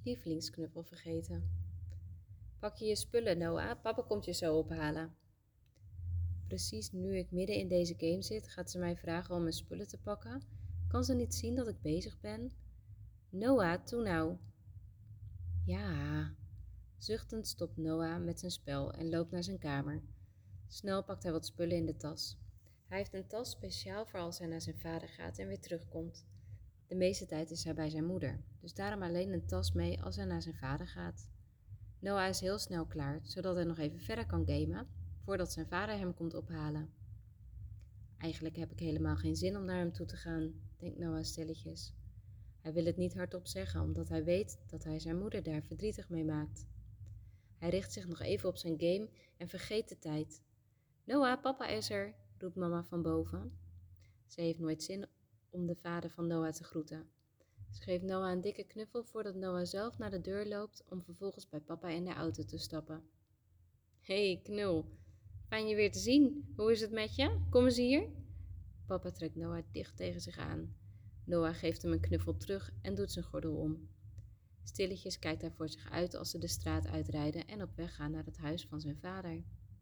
lievelingsknuffel vergeten. Pak je spullen, Noah. Papa komt je zo ophalen. Precies nu ik midden in deze game zit, gaat ze mij vragen om mijn spullen te pakken. Kan ze niet zien dat ik bezig ben? Noah, toe nou. Ja. Zuchtend stopt Noah met zijn spel en loopt naar zijn kamer. Snel pakt hij wat spullen in de tas. Hij heeft een tas speciaal voor als hij naar zijn vader gaat en weer terugkomt. De meeste tijd is hij bij zijn moeder, dus daarom alleen een tas mee als hij naar zijn vader gaat. Noah is heel snel klaar, zodat hij nog even verder kan gamen, voordat zijn vader hem komt ophalen. Eigenlijk heb ik helemaal geen zin om naar hem toe te gaan, denkt Noah stilletjes. Hij wil het niet hardop zeggen, omdat hij weet dat hij zijn moeder daar verdrietig mee maakt. Hij richt zich nog even op zijn game en vergeet de tijd. Noah, papa is er, roept mama van boven. Ze heeft nooit zin om de vader van Noah te groeten. Ze geeft Noah een dikke knuffel voordat Noah zelf naar de deur loopt om vervolgens bij papa in de auto te stappen. Hey, knul. Fijn je weer te zien. Hoe is het met je? Kom eens hier. Papa trekt Noah dicht tegen zich aan. Noah geeft hem een knuffel terug en doet zijn gordel om. Stilletjes kijkt hij voor zich uit als ze de straat uitrijden en op weg gaan naar het huis van zijn vader.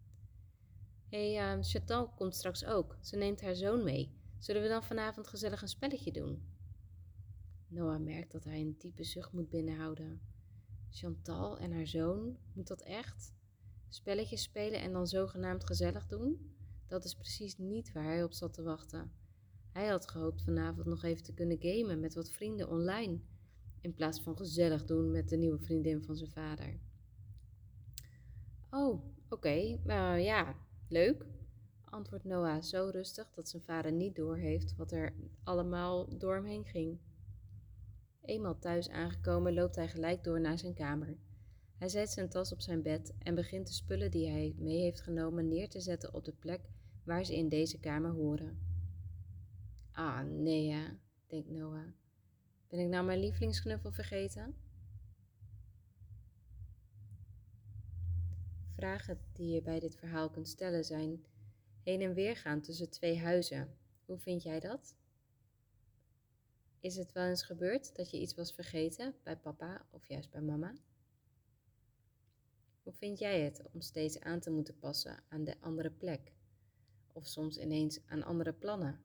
Chantal komt straks ook. Ze neemt haar zoon mee. Zullen we dan vanavond gezellig een spelletje doen? Noah merkt dat hij een diepe zucht moet binnenhouden. Chantal en haar zoon, moet dat echt? Spelletjes spelen en dan zogenaamd gezellig doen? Dat is precies niet waar hij op zat te wachten. Hij had gehoopt vanavond nog even te kunnen gamen met wat vrienden online, in plaats van gezellig doen met de nieuwe vriendin van zijn vader. Oh, oké, ja, leuk, antwoordt Noah zo rustig dat zijn vader niet doorheeft wat er allemaal door hem heen ging. Eenmaal thuis aangekomen loopt hij gelijk door naar zijn kamer. Hij zet zijn tas op zijn bed en begint de spullen die hij mee heeft genomen neer te zetten op de plek waar ze in deze kamer horen. Ah, nee hè, denkt Noah. Ben ik nou mijn lievelingsknuffel vergeten? Vragen die je bij dit verhaal kunt stellen zijn: heen en weer gaan tussen twee huizen. Hoe vind jij dat? Is het wel eens gebeurd dat je iets was vergeten bij papa of juist bij mama? Hoe vind jij het om steeds aan te moeten passen aan de andere plek? Of soms ineens aan andere plannen?